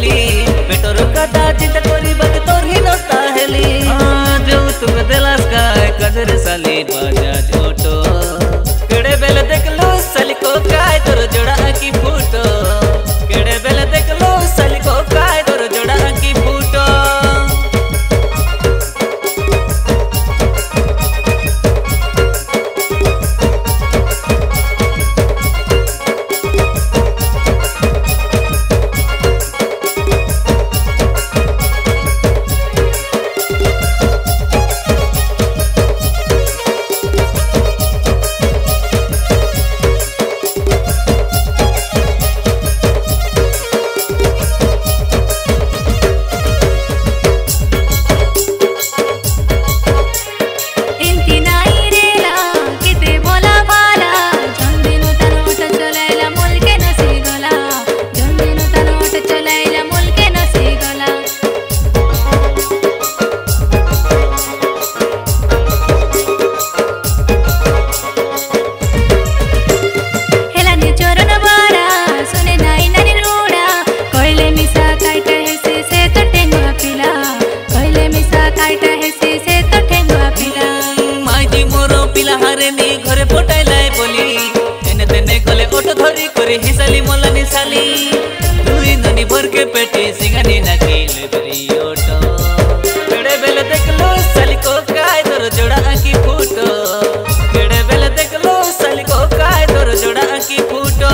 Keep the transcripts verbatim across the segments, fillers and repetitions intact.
बोली पेटर कथा चिंता करी बात तोर ही नता हेली जो तुम देलास का कजर साली बजाज ऑटो केड़े बेले देख लो साली को काय तोर जोड़ा की फोटो केड़े बेले देख लो साली को काय तोर जोड़ा की फोटो घरे पटाइलाई बोली एने तेने कले ऑटो धरी करे हिसाली मोला निसाली दुई ननी भर के पेटे सिंगानी ना केले बरी ऑटो केड़े बेले देख लो साली को काय तोर जोड़ा की फोटो केड़े बेले देख लो साली को काय तोर जोड़ा की फोटो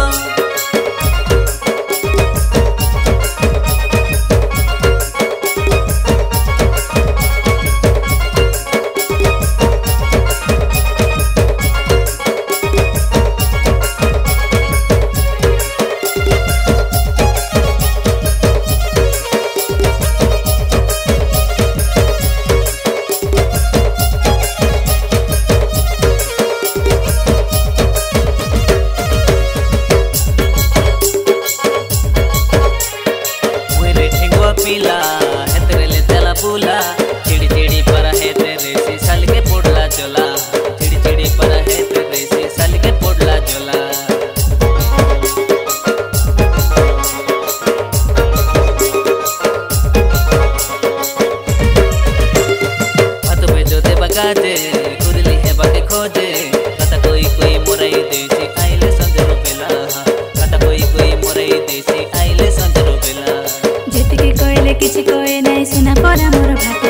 पीला है तेरे ले तेला पूला चिड़ी चिड़ी पर है तेरे से साल के पोडला चला चिड़ी चिड़ी पर है तेरे से साल के पोडला चला हाथ पे जो दे बगाजे कुरली है बाके खोजे कता कोई कोई मोरई देसी आइले संजरो बेला कता कोई कोई मोरई देसी आइले संजरो बेला किछि कोइले किछि कोइ नै सुना परा मोर भात